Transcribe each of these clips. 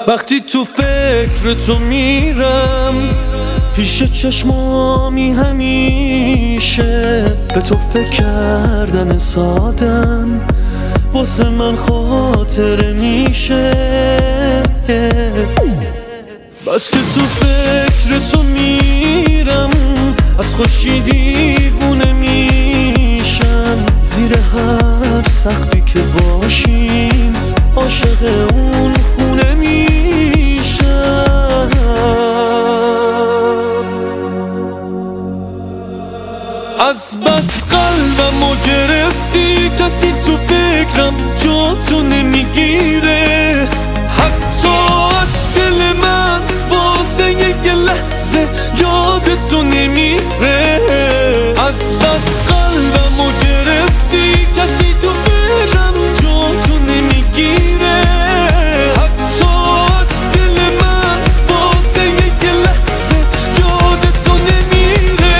وقتی تو فکر تو میرم پیش چشمامی همیشه به تو فکر کردن سادم واسه من خاطره میشه. بس که تو فکر تو میرم از خوشی دیوونه میشم، زیر هر سختی که باشیم عاشق اون خونه میشم. از بس قلبمو گرفتی کسی تو فکرم جا تو نمیگیره، حتی از دل من واسه یک لحظه یادتو نمیره. از بس قلبمو گرفتی کسی تو فکرم جا تو نمیگیره، حتی از دل من واسه یک لحظه یادتو نمیره.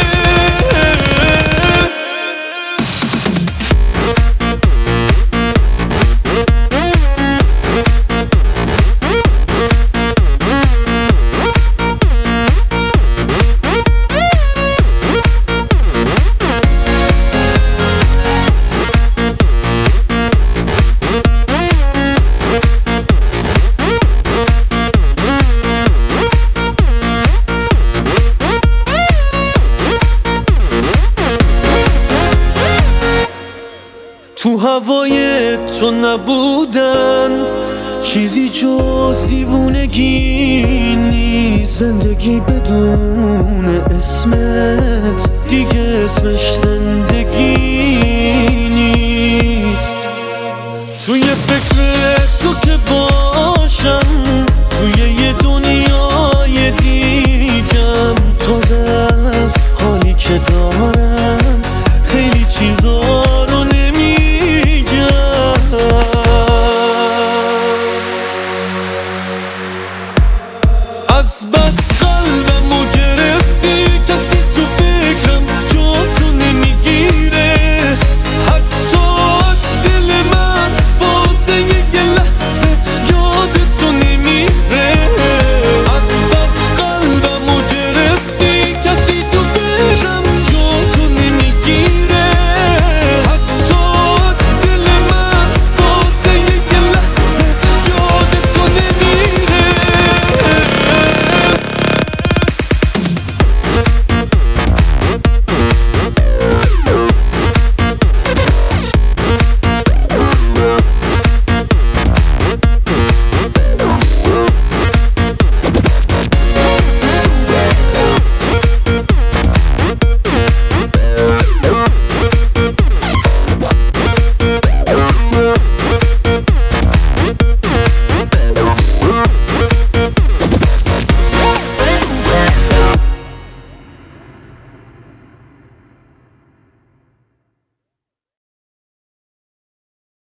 تو هوای تو نبودن چیزی جز دیوونگی نیست، زندگی بدون اسمت دیگه اسمش زندگی نیست. توی فکر تو که باشم توی یه دنیای دیگم، تازه از حالی که دارم